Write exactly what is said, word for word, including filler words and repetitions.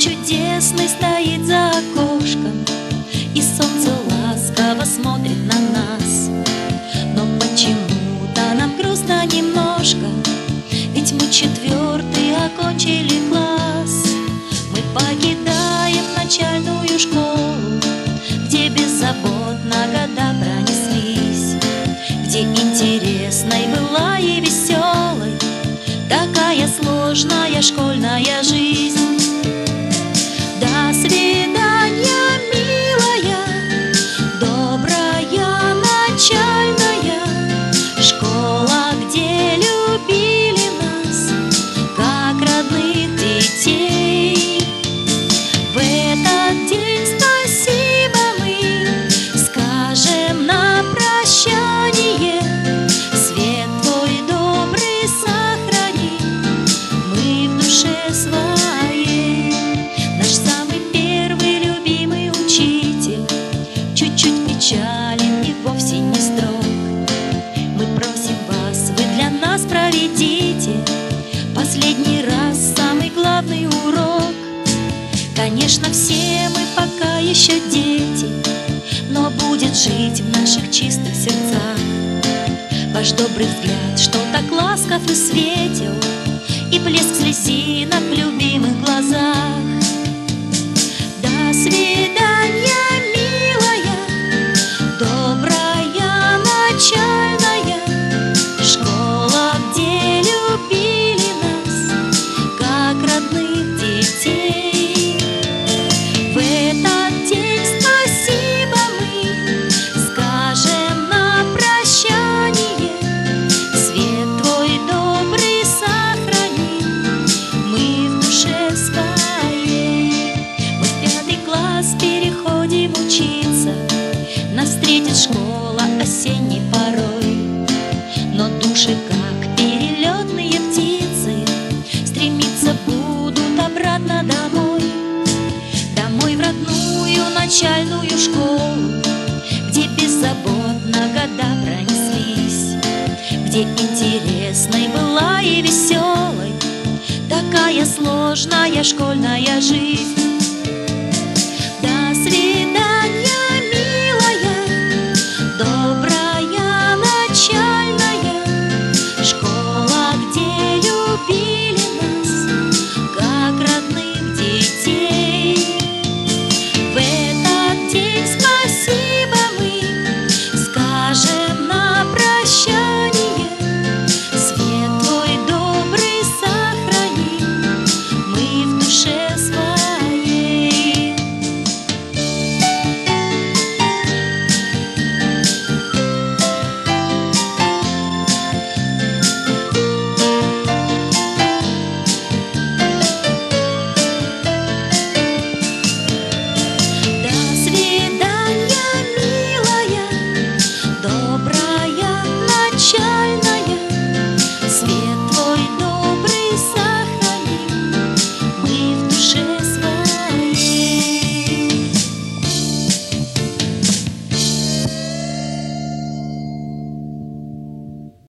чудесный стоит за окошком, и солнце ласково смотрит на нас. Но почему-то нам грустно немножко, ведь мы четвертый окончили класс. Мы покидаем начальную школу, где беззаботно года пронеслись, где интересной была и веселой такая сложная школьная жизнь. До свидания, милая, добрая начальная школа, где любили нас как родных детей. В этот день спасибо мы скажем на прощание. Свет твой добрый сохрани мы в душе своей. Наш самый первый любимый учитель чуть-чуть печален и вовсе не строг. Мы просим вас, вы для нас проведите последний раз самый главный урок. Конечно, все мы пока еще дети, но будет жить в наших чистых сердцах ваш добрый взгляд, что так ласков и светил, и блеск слезинок в любимых глазах. До свидания, милая, добрая начальная школа, где любили нас как родных детей. В этот день спасибо мы скажем на прощание. Свет твой добрый сохрани мы в душе своей. Мы в пятый класс переходим учиться, нас встретит школа осенней порой. Но души, как перелетные птицы, стремиться будут обратно домой. Домой в родную начальную школу, где беззаботно года пронеслись, где интересной была и веселой такая сложная школьная